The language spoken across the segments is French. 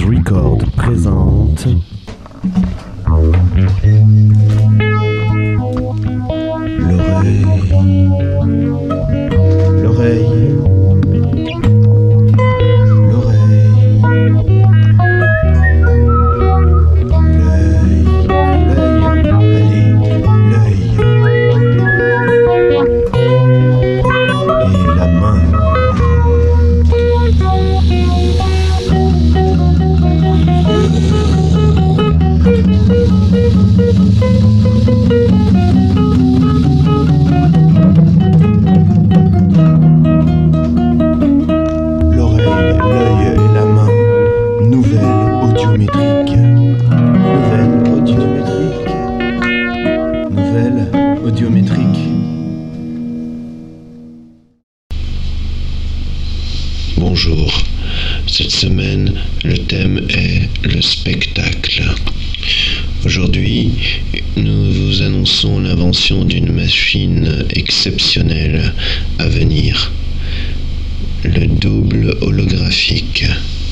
Record présente l'oreille, l'oreille, audiométrique. Bonjour, cette semaine le thème est le spectacle. Aujourd'hui, nous vous annonçons l'invention d'une machine exceptionnelle à venir, le double holographique.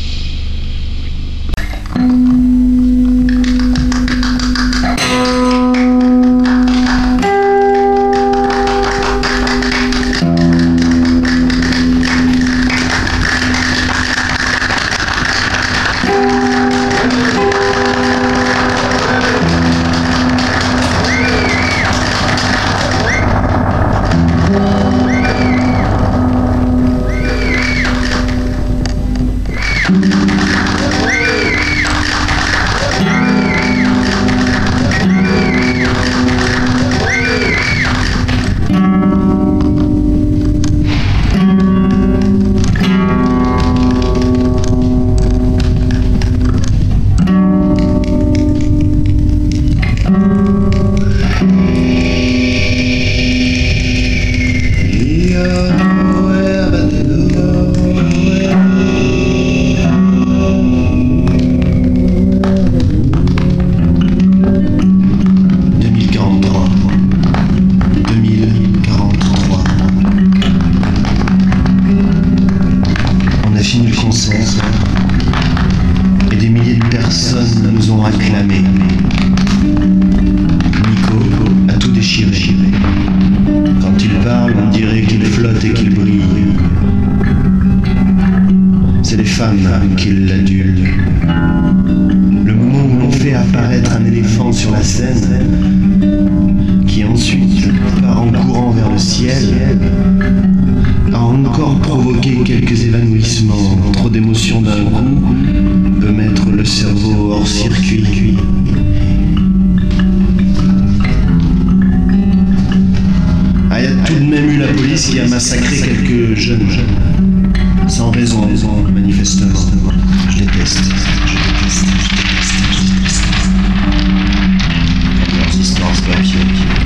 Et des milliers de personnes nous ont acclamés. Nico a tout déchiré. Quand il parle, on dirait qu'il flotte et qu'il brille. C'est les femmes qui l'adulent. Le moment où l'on fait apparaître un éléphant sur la scène, qui ensuite part en courant vers le ciel, a encore provoqué quelques évanouissements. Trop d'émotions d'un coup peut mettre le cerveau hors circuit. Ah, il y a tout de même eu la police qui a massacré quelques jeunes. Sans raison, manifestement. Je déteste. Leurs histoires de papier.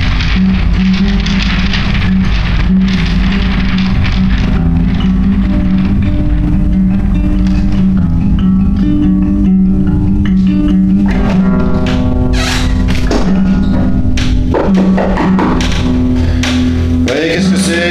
Qu'est-ce que c'est ?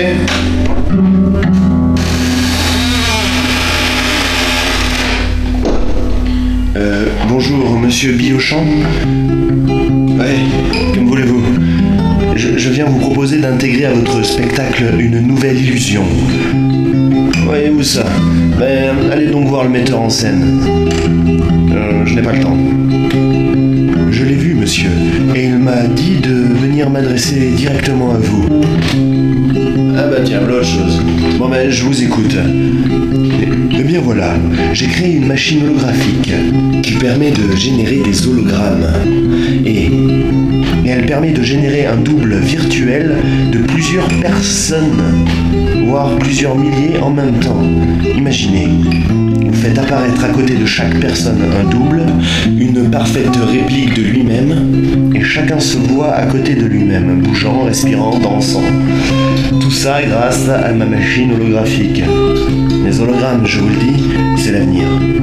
Bonjour, monsieur Biochamp. Ouais, comme voulez-vous. Je viens vous proposer d'intégrer à votre spectacle une nouvelle illusion. Voyez-vous ça ? Allez donc voir le metteur en scène. Je n'ai pas le temps. Je l'ai vu, monsieur, et il m'a dit de venir m'adresser directement à vous. Ah bah tiens, voilà autre chose. Bon je vous écoute. Eh bien voilà, j'ai créé une machine holographique qui permet de générer des hologrammes. Et elle permet de générer un double virtuel de plusieurs personnes, voire plusieurs milliers en même temps. Imaginez, vous faites apparaître à côté de chaque personne un double, une parfaite réplique de lui-même, et chacun se voit à côté de lui-même, bougeant, respirant, dansant. Tout ça grâce à ma machine holographique. Les hologrammes, je vous le dis, c'est l'avenir.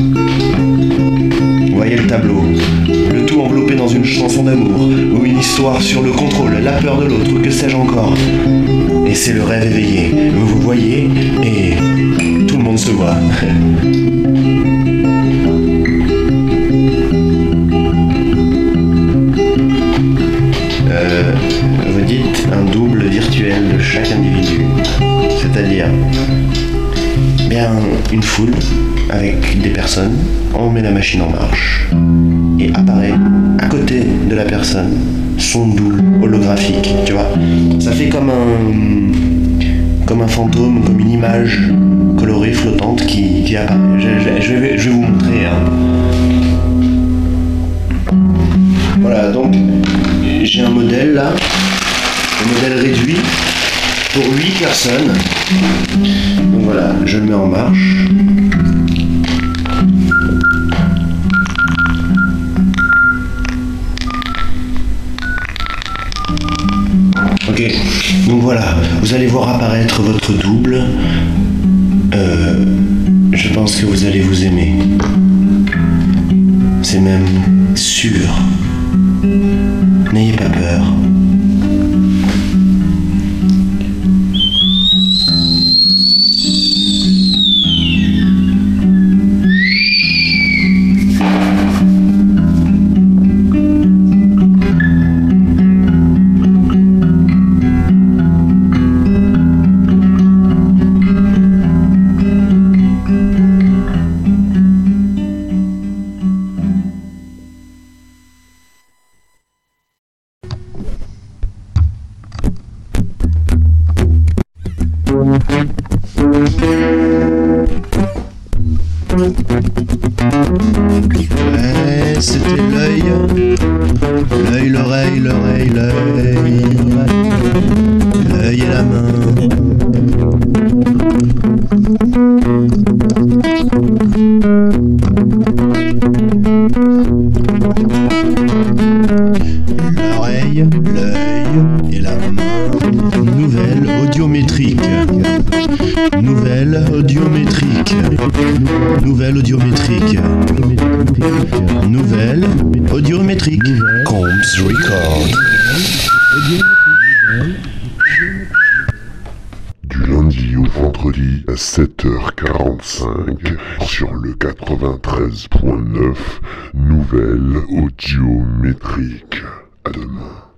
Voyez le tableau, le tout enveloppé dans une chanson d'amour, ou une histoire sur le contrôle, la peur de l'autre, ou que sais-je encore. Et c'est le rêve éveillé. Vous vous voyez, et tout le monde se voit. avec des personnes, on met la machine en marche et apparaît à côté de la personne son double holographique, tu vois. Ça fait comme un fantôme, comme une image colorée, flottante qui apparaît. Je vais vous montrer. Hein. Voilà, donc j'ai un modèle là, un modèle réduit pour 8 personnes. Donc voilà, je le mets en marche. Ok, donc voilà, vous allez voir apparaître votre double. Je pense que vous allez vous aimer. C'est même sûr. N'ayez pas peur. Ouais, c'était l'œil, l'oreille, l'œil et la main. L'oreille, l'œil et la main. Nouvelle audiométrique. Nouvelle audiométrique. Nouvelle audiométrique. Nouvelle audiométrique. Combs Record. Du lundi au vendredi à 7h45 sur le 93.9, nouvelle audiométrique. À demain.